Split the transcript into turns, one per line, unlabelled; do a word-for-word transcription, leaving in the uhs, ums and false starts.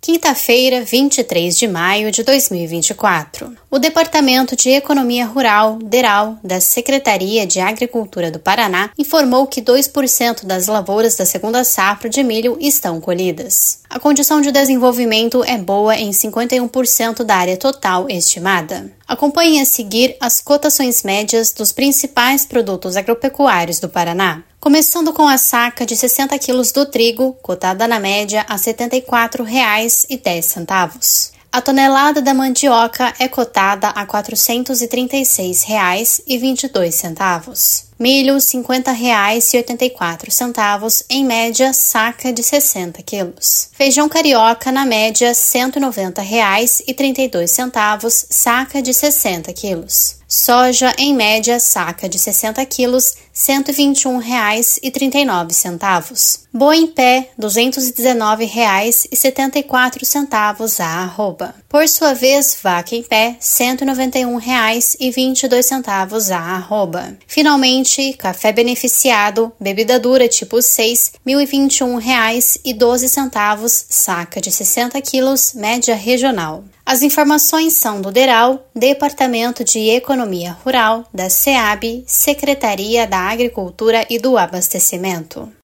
Quinta-feira, vinte e três de maio de dois mil e vinte e quatro. O Departamento de Economia Rural, DERAL, da Secretaria de Agricultura do Paraná, informou que dois por cento das lavouras da segunda safra de milho estão colhidas. A condição de desenvolvimento é boa em cinquenta e um por cento da área total estimada. Acompanhe a seguir as cotações médias dos principais produtos agropecuários do Paraná. Começando com a saca de sessenta quilos do trigo, cotada na média a setenta e quatro reais e dez centavos. A tonelada da mandioca é cotada a quatrocentos e trinta e seis reais e vinte e dois centavos. Milho, cinquenta reais e oitenta e quatro centavos, em média, saca de sessenta quilos. Feijão carioca, na média, cento e noventa reais e trinta e dois centavos, saca de sessenta quilos. Soja, em média, saca de sessenta quilos, cento e vinte e um reais e trinta e nove centavos. Boi em pé, duzentos e dezenove reais e setenta e quatro centavos a arroba. Por sua vez, vaca em pé, cento e noventa e um reais e vinte e dois centavos a arroba. Finalmente, café beneficiado, bebida dura tipo seis, mil e vinte e um reais e doze centavos, saca de sessenta quilos, média regional. As informações são do DERAL, Departamento de Economia Rural, da SEAB, Secretaria da Agricultura e do Abastecimento.